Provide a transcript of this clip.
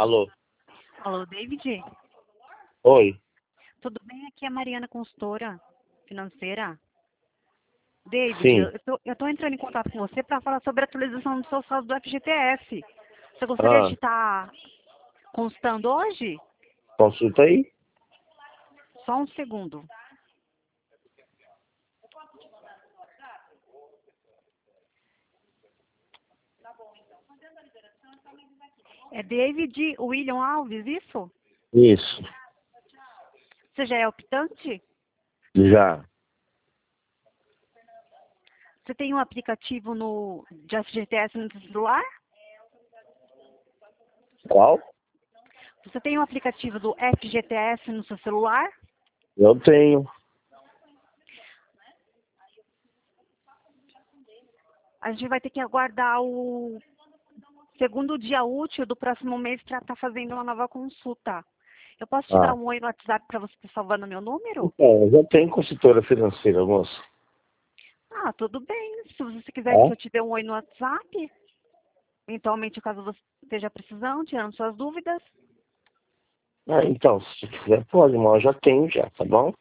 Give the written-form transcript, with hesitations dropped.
Alô? Alô, David? Oi? Tudo bem? Aqui é a Mariana, consultora financeira. David, Sim. eu tô entrando em contato com você para falar sobre a atualização do seu saldo do FGTS. Você gostaria de Ah, estar consultando hoje? consulta aí? Só um segundo. É David William Alves, isso? Isso. Você já é optante? Já. Você tem um aplicativo de FGTS no seu celular? Qual? Você tem um aplicativo do FGTS no seu celular? Eu tenho. A gente vai ter que aguardar o segundo dia útil do próximo mês para estar fazendo uma nova consulta. Eu posso te dar Ah. um oi no WhatsApp para você estar salvando meu número? Então, eu já tenho consultora financeira, moço. Ah, tudo bem. Se você quiser que É? eu te dê um oi no WhatsApp, eventualmente, caso você esteja precisando, tirando suas dúvidas. Ah, então, se você quiser, pode, mas eu já tenho já, tá bom?